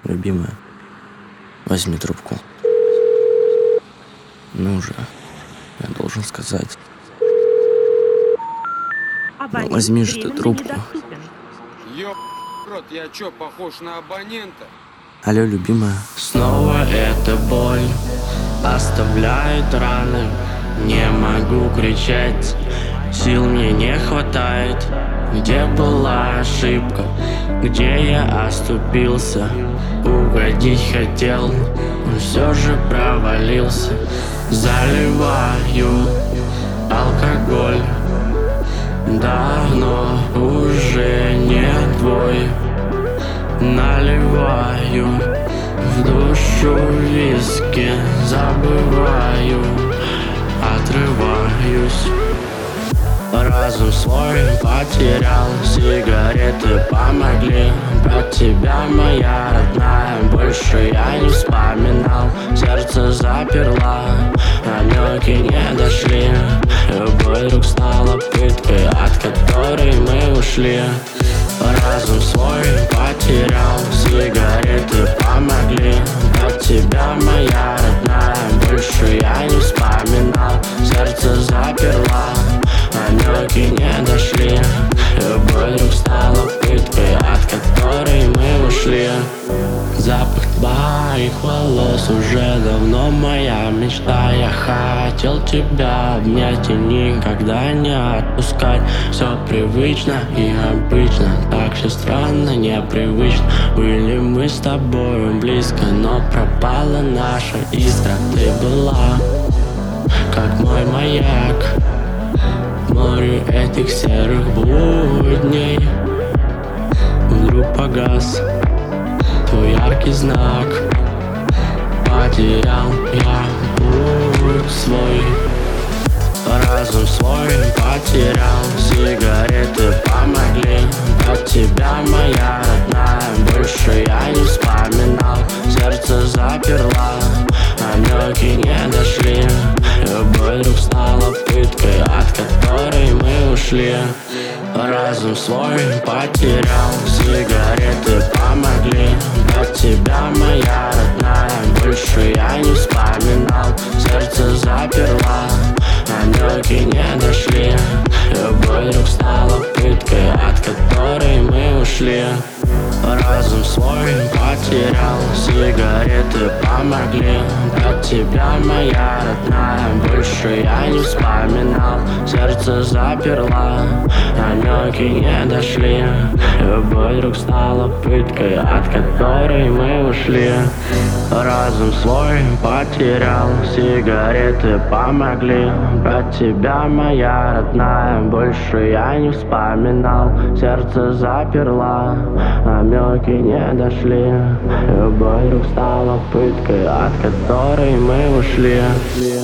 Любимая, возьми трубку. Ну же, я должен сказать. Ну возьми же ты трубку. Ёб рот, я чё, похож на абонента? Алло, любимая. Снова эта боль оставляет раны. Не могу кричать, сил мне не хватает. Где была ошибка, где я оступился? Угодить хотел, но все же провалился. Заливаю алкоголь, давно уже не твой. Наливаю в душу виски, забываю, отрываюсь. Разум свой потерял, сигареты помогли. Про тебя, моя родная, больше я не вспоминал. Сердце заперла, намеки не дошли. Любовь вдруг стала пыткой, от которой мы ушли. Разум свой потерял, сигареты помогли. Про тебя, моя родная, больше я не вспоминал. Сердце заперла, намеки не дошли. Любовь вдруг стала пыткой, от которой мы ушли. Запах твоих волос уже давно моя мечта. Я хотел тебя обнять и никогда не отпускать. Все привычно и обычно, так все странно, непривычно. Были мы с тобой близко, но пропала наша искра. Ты была, как мой маяк, в море этих серых будней. Вдруг погас твой яркий знак. Потерял я путь свой, разум свой потерял. Сигареты помогли. Про тебя, моя родная, больше я не вспоминал. Сердце заперла, намеки не дошли. Любовь вдруг стала пыткой, от которой мы ушли. Разум свой потерял, сигареты помогли. Про тебя, моя родная, больше я не вспоминал. Сердце заперла, намеки не дошли. Любовь вдруг стала пыткой, от которой мы ушли. Разум свой потерял, сигареты помогли. Про тебя, моя родная, больше я не вспоминал. Сердце заперла, намеки не дошли. Любовь вдруг стала пыткой, от которой мы ушли. Разум свой потерял, сигареты помогли. Про тебя, моя родная, больше я не вспоминал. Сердце заперла, намеки не дошли. Любовь вдруг стала пыткой, от которой мы ушли.